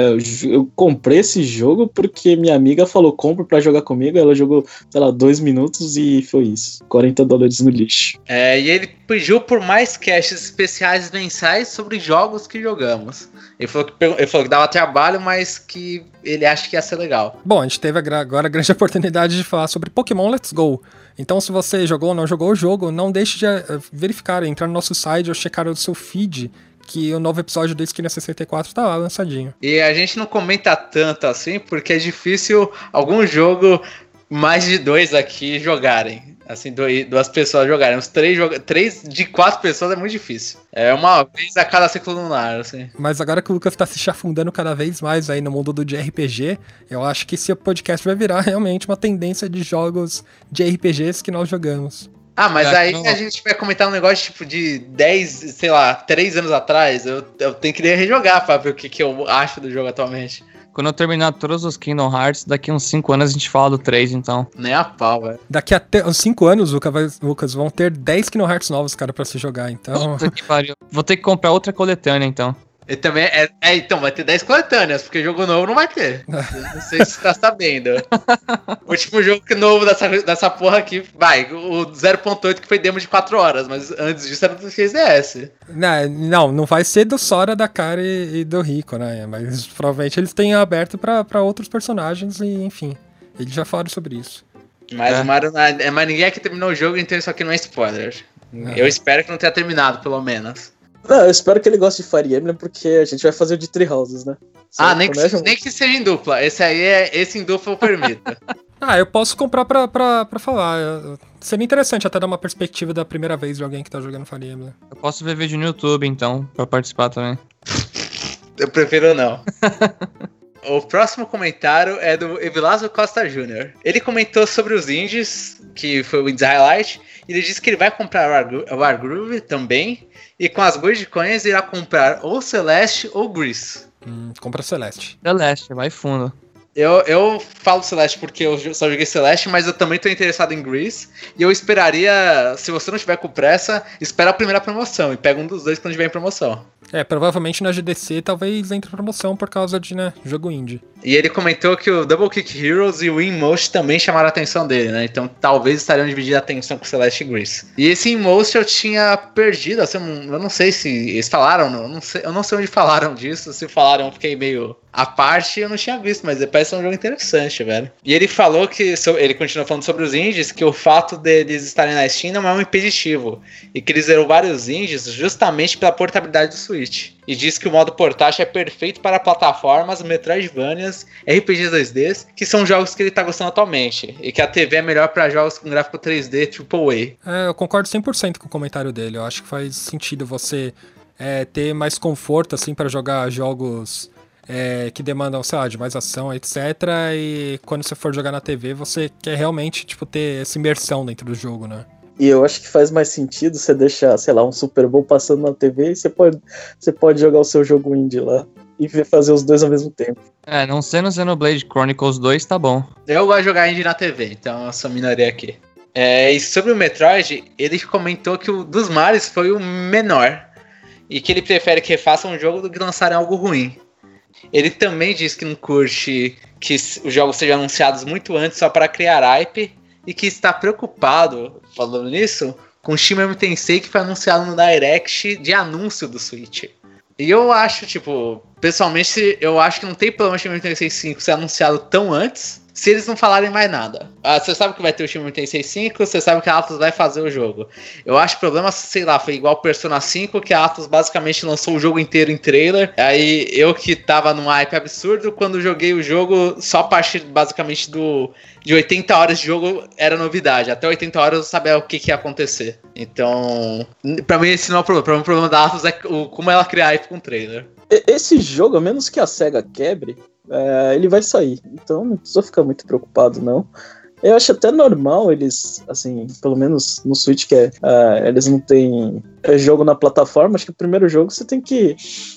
Eu comprei esse jogo porque minha amiga falou, compra pra jogar comigo, ela jogou, sei lá, 2 minutos e foi isso. $40 no lixo. E ele pediu por mais casts especiais mensais sobre jogos que jogamos. Ele falou que dava trabalho, mas que ele acha que ia ser legal. Bom, a gente teve agora a grande oportunidade de falar sobre Pokémon Let's Go. Então, se você jogou ou não jogou o jogo, não deixe de verificar, entrar no nosso site ou checar o seu feed, que o novo episódio do Esquina 64 tá lá lançadinho. E a gente não comenta tanto assim, porque é difícil algum jogo mais de 2 aqui jogarem. Assim, 2 pessoas jogarem. Uns 3 de 4 pessoas é muito difícil. É uma vez a cada ciclo lunar, assim. Mas agora que o Lucas tá se chafundando cada vez mais aí no mundo do de RPG, eu acho que esse podcast vai virar realmente uma tendência de jogos de RPGs que nós jogamos. Mas aí a gente vai comentar um negócio tipo de 10, sei lá, 3 anos atrás. Eu tenho que rejogar pra ver o que eu acho do jogo atualmente. Quando eu terminar todos os Kingdom Hearts, daqui uns 5 anos a gente fala do 3, então. Nem a pau, velho. Daqui a uns 5 anos, Lucas, vão ter 10 Kingdom Hearts novos, cara, pra se jogar, então... Puta que pariu. Vou ter que comprar outra coletânea, então. E também então, vai ter 10 coletâneas, porque jogo novo não vai ter. Não sei se você tá sabendo. O último jogo novo dessa porra aqui, o 0.8 que foi demo de 4 horas, mas antes disso era do 3DS. Não vai ser do Sora, da Cara e do Rico, né? Mas provavelmente eles têm aberto pra outros personagens e, enfim, eles já falaram sobre isso. Mas o Mario, mas ninguém aqui terminou o jogo, então isso aqui não é spoiler. Eu espero que não tenha terminado, pelo menos. Não, eu espero que ele goste de Fire Emblem, porque a gente vai fazer o de Three Houses, né? Nem que seja em dupla. Esse em dupla eu permito. Eu posso comprar pra falar. Seria interessante até dar uma perspectiva da primeira vez de alguém que tá jogando Fire Emblem. Eu posso ver vídeo no YouTube, então, pra participar também. Eu prefiro não. O próximo comentário é do Evilásio Costa Jr. Ele comentou sobre os indies, que foi o Indies Highlight, e ele disse que ele vai comprar o Wargroove também, e com as Gold Coins irá comprar ou Celeste ou Gris. Compra Celeste. Celeste, vai fundo. Eu falo Celeste porque eu só joguei Celeste, mas eu também tô interessado em Gris. E eu esperaria, se você não tiver com pressa, espera a primeira promoção e pega um dos dois quando tiver em promoção. Provavelmente na GDC talvez entre promoção por causa de, jogo indie. E ele comentou que o Double Kick Heroes e o Inmost também chamaram a atenção dele, né? Então talvez estariam dividindo a atenção com Celeste e Gris. E esse Inmost eu tinha perdido, assim, eu não sei se eles falaram, eu não sei onde falaram disso, se falaram eu fiquei meio à parte, eu não tinha visto, mas parece um jogo interessante, velho. E ele falou que, ele continuou falando sobre os indies, que o fato deles estarem na Steam não é um impeditivo, e que eles zeram vários indies justamente pela portabilidade do Switch. E diz que o modo portátil é perfeito para plataformas, Metroidvanias, RPGs 2D, que são jogos que ele tá gostando atualmente. E que a TV é melhor para jogos com gráfico 3D AAA. Eu concordo 100% com o comentário dele. Eu acho que faz sentido você ter mais conforto assim para jogar jogos que demandam, sei lá, de mais ação, etc. E quando você for jogar na TV, você quer realmente ter essa imersão dentro do jogo, né? E eu acho que faz mais sentido você deixar, sei lá, um Super Bowl passando na TV e você pode jogar o seu jogo indie lá e fazer os dois ao mesmo tempo. Não sendo Xenoblade Chronicles 2, tá bom. Eu gosto de jogar indie na TV, então eu sou minoria aqui. E sobre o Metroid, ele comentou que o dos Marios foi o menor e que ele prefere que refaçam um jogo do que lançarem algo ruim. Ele também diz que não curte que os jogos sejam anunciados muito antes só para criar hype e que está preocupado, falando nisso, com o Shin Megami Tensei que foi anunciado no Direct de anúncio do Switch. E eu acho, tipo, pessoalmente, eu acho que não tem problema o Shin Megami Tensei 5 ser anunciado tão antes, se eles não falarem mais nada. Você sabe que vai ter o Shin Megami Tensei 5, você sabe que a Atlus vai fazer o jogo. Eu acho que o problema, sei lá, foi igual o Persona 5, que a Atlus basicamente lançou o jogo inteiro em trailer. Aí eu que tava num hype absurdo, quando joguei o jogo, só a partir basicamente de 80 horas de jogo era novidade. Até 80 horas eu sabia o que ia acontecer. Então, pra mim esse não é o problema. Pra mim o problema da Atlus é como ela cria hype com o trailer. Esse jogo, a menos que a SEGA quebre, ele vai sair. Então não precisa ficar muito preocupado, não. Eu acho até normal eles, assim, pelo menos no Switch, que eles não têm jogo na plataforma. Acho que o primeiro jogo você tem que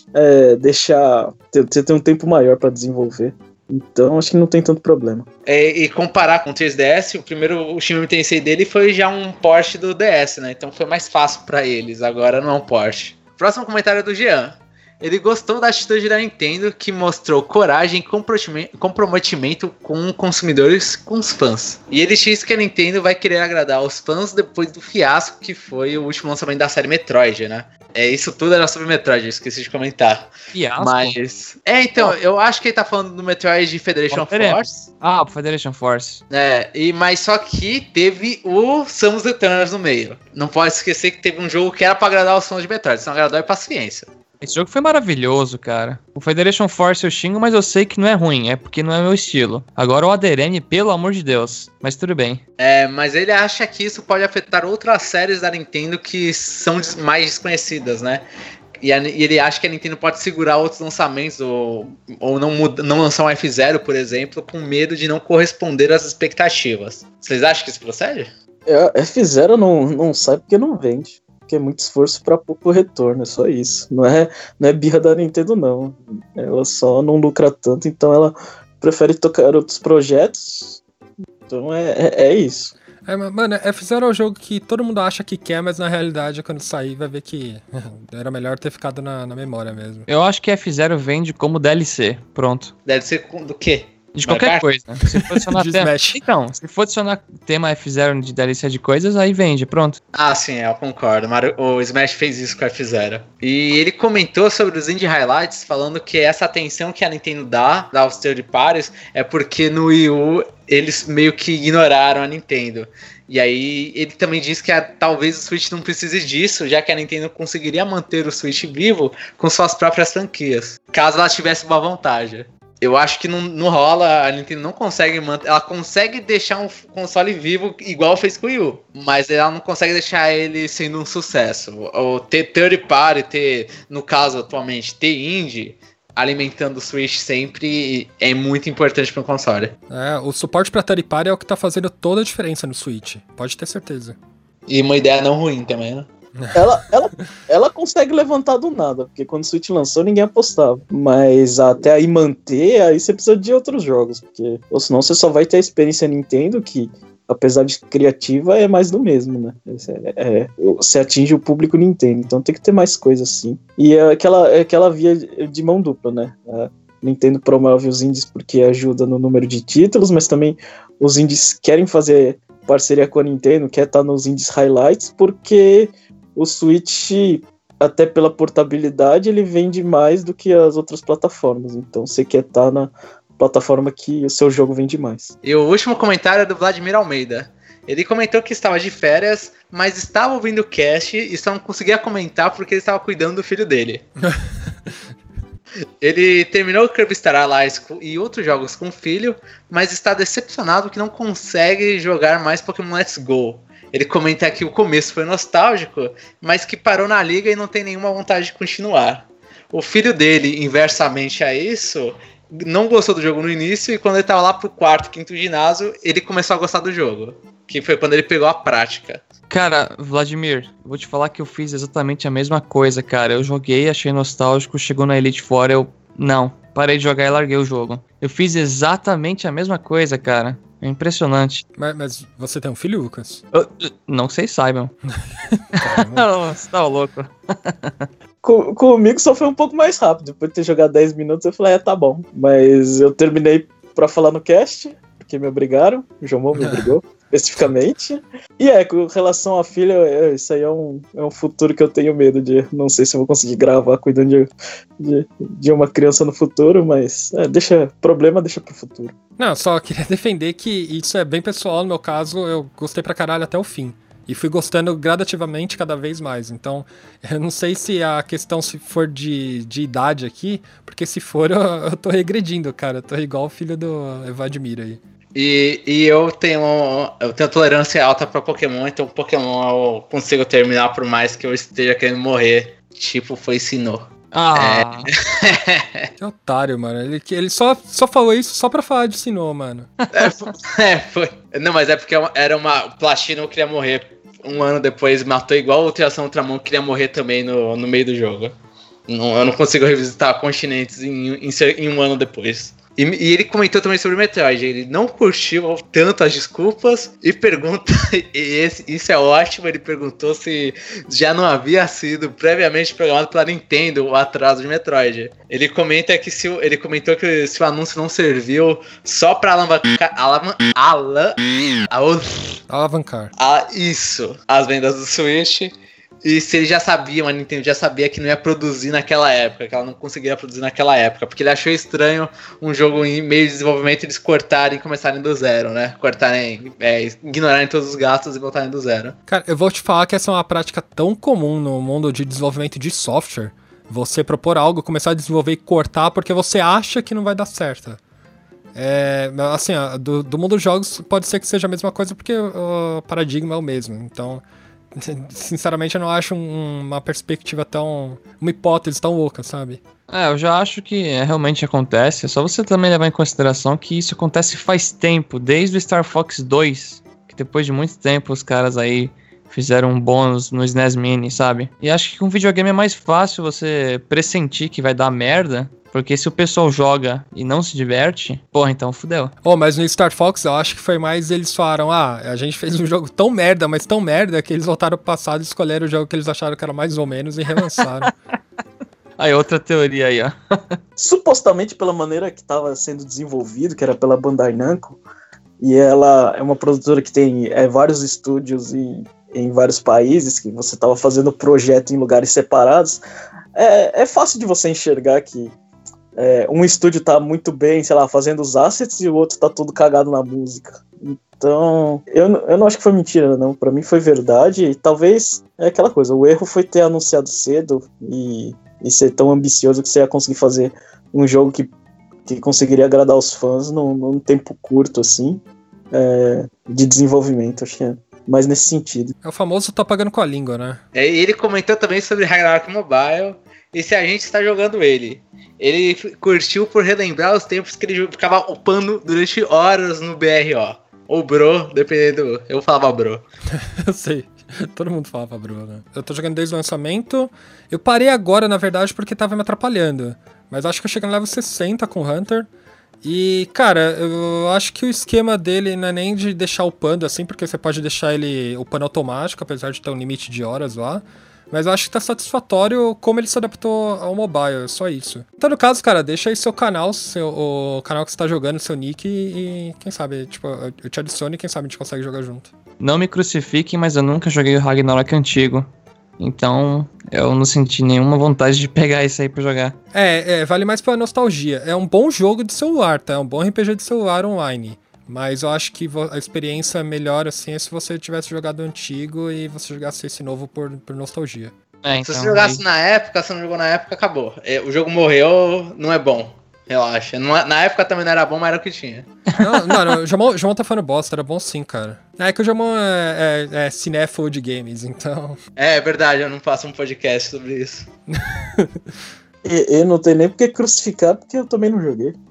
deixar... Você tem um tempo maior pra desenvolver. Então acho que não tem tanto problema. E comparar com o 3DS, o Shin Megami Tensei dele foi já um port do DS, né? Então foi mais fácil pra eles. Agora não é um port. Próximo comentário é do Jean. Ele gostou da atitude da Nintendo, que mostrou coragem e comprometimento com consumidores, com os fãs. E ele diz que a Nintendo vai querer agradar os fãs depois do fiasco que foi o último lançamento da série Metroid, né? Isso tudo era sobre Metroid, eu esqueci de comentar. Fiasco? Mas... então, eu acho que ele tá falando do Metroid Federation Force. Ah, o Federation Force. Mas só que teve o Samus Returns no meio. Não pode esquecer que teve um jogo que era pra agradar os fãs de Metroid, se não agradou é paciência. Esse jogo foi maravilhoso, cara. O Federation Force eu xingo, mas eu sei que não é ruim, é porque não é meu estilo. Agora o ADRM, pelo amor de Deus. Mas tudo bem. Mas ele acha que isso pode afetar outras séries da Nintendo que são mais desconhecidas, né? E ele acha que a Nintendo pode segurar outros lançamentos ou não lançar um F0, por exemplo, com medo de não corresponder às expectativas. Vocês acham que isso procede? F0 não sai porque não vende. É muito esforço para pouco retorno, é só isso. Não é birra da Nintendo, não. Ela só não lucra tanto, então ela prefere tocar outros projetos. Então é isso. Mano, F0 é um jogo que todo mundo acha que quer, mas na realidade, quando sair, vai ver que era melhor ter ficado na memória mesmo. Eu acho que F0 vende como DLC. Pronto. DLC do quê? De qualquer coisa. Se for adicionar tema... Então, se for adicionar tema F0 de DLC de coisas, aí vende, pronto. Ah, sim, eu concordo. O Smash fez isso com a F0. E ele comentou sobre os Indie Highlights, falando que essa atenção que a Nintendo dá aos third parties é porque no Wii U eles meio que ignoraram a Nintendo. E aí ele também disse que talvez o Switch não precise disso, já que a Nintendo conseguiria manter o Switch vivo com suas próprias franquias, caso ela tivesse uma vantagem. Eu acho que não rola, a Nintendo não consegue manter. Ela consegue deixar um console vivo igual fez com o Wii U, mas ela não consegue deixar ele sendo um sucesso. Ou ter third party, no caso atualmente, ter indie alimentando o Switch sempre é muito importante para o console. O suporte para third party é o que tá fazendo toda a diferença no Switch, pode ter certeza. E uma ideia não ruim também, né? Ela consegue levantar do nada, porque quando o Switch lançou ninguém apostava. Mas até aí manter, aí você precisa de outros jogos, porque ou senão você só vai ter a experiência Nintendo, que apesar de criativa é mais do mesmo, né? Você atinge o público Nintendo, então tem que ter mais coisa assim. E é aquela via de mão dupla, né? A Nintendo promove os indies porque ajuda no número de títulos, mas também os indies querem fazer parceria com a Nintendo, quer estar nos indies highlights, porque o Switch, até pela portabilidade, ele vende mais do que as outras plataformas. Então você quer estar na plataforma que o seu jogo vende mais. E o último comentário é do Vladimir Almeida. Ele comentou que estava de férias, mas estava ouvindo o cast e só não conseguia comentar porque ele estava cuidando do filho dele. Ele terminou o Kirby Star Allies e outros jogos com o filho, mas está decepcionado que não consegue jogar mais Pokémon Let's Go. Ele comenta que o começo foi nostálgico, mas que parou na liga e não tem nenhuma vontade de continuar. O filho dele, inversamente a isso, não gostou do jogo no início e quando ele estava lá pro quinto ginásio, ele começou a gostar do jogo. Que foi quando ele pegou a prática. Cara, Vladimir, vou te falar que eu fiz exatamente a mesma coisa, cara. Eu joguei, achei nostálgico, chegou na Elite Four, parei de jogar e larguei o jogo. Eu fiz exatamente a mesma coisa, cara. É impressionante. Mas você tem um filho, Lucas? Não que vocês saibam. Caramba. Você tá louco. Comigo só foi um pouco mais rápido. Depois de ter jogado 10 minutos, eu falei, tá bom. Mas eu terminei pra falar no cast, porque me obrigaram. O Jomon me obrigou, especificamente. E com relação à filha, isso aí é um futuro que eu tenho medo de... Não sei se eu vou conseguir gravar cuidando de uma criança no futuro, mas problema deixa pro futuro. Não, só queria defender que isso é bem pessoal. No meu caso, eu gostei pra caralho até o fim. E fui gostando gradativamente cada vez mais. Então, eu não sei se a questão se for de idade aqui, porque se for, eu tô regredindo, cara. Eu tô igual o filho do Evadimir aí. E eu tenho tolerância alta pra Pokémon, então Pokémon eu consigo terminar por mais que eu esteja querendo morrer. Tipo, foi Sinnoh. Que otário, mano. Ele só falou isso só pra falar de Sinnoh, mano. Foi. Não, mas é porque era uma... Platino queria morrer. Um ano depois matou igual o Triação Ultramon, que queria morrer também no meio do jogo. Eu não consigo revisitar continentes em um ano depois. E ele comentou também sobre Metroid. Ele não curtiu tanto as desculpas e pergunta, isso é ótimo, ele perguntou se já não havia sido previamente programado pela Nintendo o atraso de Metroid. Ele comentou que se o anúncio não serviu só pra alavancar. Isso, as vendas do Switch. E se ele já sabia, a Nintendo já sabia que não ia produzir naquela época, que ela não conseguiria produzir naquela época, porque ele achou estranho um jogo em meio de desenvolvimento eles cortarem e começarem do zero, né? Ignorarem todos os gastos e voltarem do zero. Cara, eu vou te falar que essa é uma prática tão comum no mundo de desenvolvimento de software. Você propor algo, começar a desenvolver e cortar porque você acha que não vai dar certo. Assim, do mundo dos jogos pode ser que seja a mesma coisa porque o paradigma é o mesmo, então... Sinceramente, eu não acho uma perspectiva uma hipótese tão louca, sabe? Eu já acho que realmente acontece. É só você também levar em consideração que isso acontece faz tempo, desde o Star Fox 2, que depois de muito tempo os caras aí fizeram um bônus no SNES Mini, sabe? E acho que com videogame é mais fácil você pressentir que vai dar merda. Porque se o pessoal joga e não se diverte, então fudeu. Mas no Star Fox eu acho que foi mais eles falaram, a gente fez um jogo tão merda, mas tão merda, que eles voltaram pro passado e escolheram o jogo que eles acharam que era mais ou menos e relançaram. Aí outra teoria aí, ó. Supostamente pela maneira que estava sendo desenvolvido, que era pela Bandai Namco, e ela é uma produtora que tem vários estúdios em vários países, que você estava fazendo projeto em lugares separados, é fácil de você enxergar que um estúdio tá muito bem, sei lá, fazendo os assets e o outro tá todo cagado na música. Então, eu não acho que foi mentira, não. Pra mim foi verdade e talvez é aquela coisa, o erro foi ter anunciado cedo e ser tão ambicioso que você ia conseguir fazer um jogo que conseguiria agradar os fãs num tempo curto, assim, de desenvolvimento, acho que é mais nesse sentido. É o famoso tá pagando com a língua, né? E ele comentou também sobre Ragnarok Mobile e se a gente está jogando ele. Ele curtiu por relembrar os tempos que ele ficava upando durante horas no BRO. Ou Bro, dependendo. Eu falava Bro. Eu sei. Todo mundo falava Bro, né? Eu tô jogando desde o lançamento. Eu parei agora, na verdade, porque tava me atrapalhando. Mas acho que eu cheguei no level 60 com o Hunter. E, cara, eu acho que o esquema dele não é nem de deixar upando assim, porque você pode deixar ele upando automático, apesar de ter um limite de horas lá. Mas eu acho que tá satisfatório como ele se adaptou ao mobile, só isso. Então, no caso, cara, deixa aí seu canal, o canal que você tá jogando, seu nick, e quem sabe, tipo, eu te adiciono e quem sabe a gente consegue jogar junto. Não me crucifiquem, mas eu nunca joguei o Ragnarok antigo. Então, eu não senti nenhuma vontade de pegar isso aí pra jogar. Vale mais pela nostalgia. É um bom jogo de celular, tá? É um bom RPG de celular online. Mas eu acho que a experiência melhor, assim, é se você tivesse jogado o antigo e você jogasse esse novo por nostalgia. Então, se você jogasse na época, se não jogou na época, acabou. O jogo morreu, não é bom. Relaxa. Na época também não era bom, mas era o que tinha. Não, o Jamon tá falando bosta, era bom sim, cara. É que o Jamon é cinéfilo de games, então... É verdade, eu não faço um podcast sobre isso. Eu não tenho nem porque crucificar, porque eu também não joguei.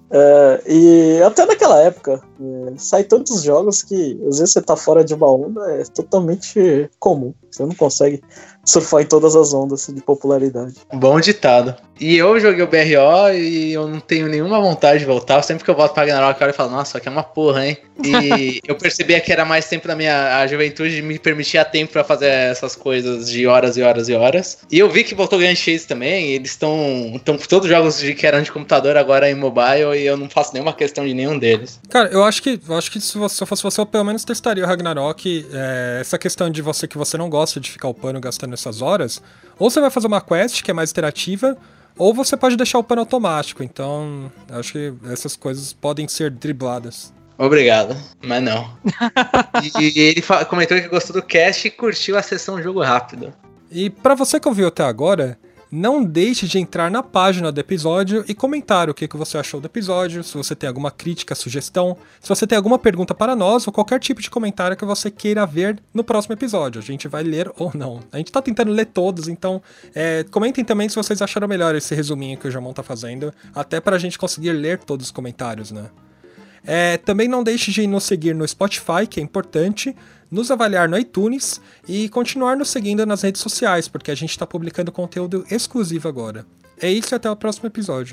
E até naquela época, sai tantos jogos que às vezes você tá fora de uma onda, é totalmente comum. Você não consegue surfar em todas as ondas de popularidade. Bom ditado. E eu joguei o BRO e eu não tenho nenhuma vontade de voltar. Sempre que eu volto pra Ragnarok, eu falo, nossa, aqui é uma porra, hein? E eu percebia que era mais tempo da minha juventude de me permitir tempo pra fazer essas coisas de horas e horas e horas. E eu vi que voltou o Grand Chase também. Eles estão todos os jogos que eram de computador agora em mobile e eu não faço nenhuma questão de nenhum deles. Cara, eu acho que se eu fosse você, eu pelo menos testaria o Ragnarok. Essa questão de que você não gosta de ficar upando gastando essas horas, ou você vai fazer uma quest que é mais interativa, ou você pode deixar o upando automático. Então, acho que essas coisas podem ser dribladas. Obrigado, mas não. E ele comentou que gostou do cast e curtiu a sessão jogo rápido. E pra você que ouviu até agora, não deixe de entrar na página do episódio e comentar o que você achou do episódio, se você tem alguma crítica, sugestão, se você tem alguma pergunta para nós ou qualquer tipo de comentário que você queira ver no próximo episódio. A gente vai ler ou não. A gente tá tentando ler todos, então comentem também se vocês acharam melhor esse resuminho que o Jamon tá fazendo, até pra gente conseguir ler todos os comentários, né? Também não deixe de nos seguir no Spotify, que é importante, nos avaliar no iTunes e continuar nos seguindo nas redes sociais, porque a gente está publicando conteúdo exclusivo agora. É isso e até o próximo episódio.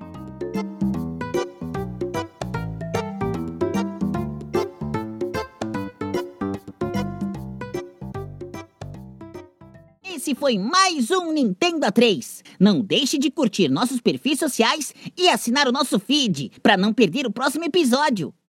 Esse foi mais um Nintendo A3. Não deixe de curtir nossos perfis sociais e assinar o nosso feed para não perder o próximo episódio.